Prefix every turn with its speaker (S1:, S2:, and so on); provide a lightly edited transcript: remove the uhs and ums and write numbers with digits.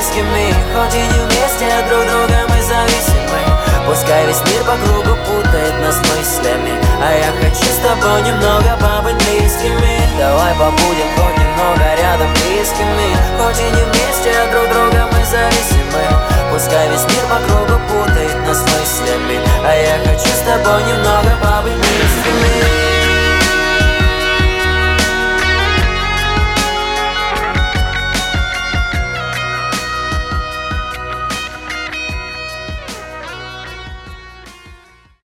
S1: близкими. Хоть и не вместе, от друг друга мы зависимы. Пускай весь мир по кругу путает нас мыслями, а я хочу с тобой немного побыть близкими. Давай побудем хоть немного рядом близкими. Хоть и не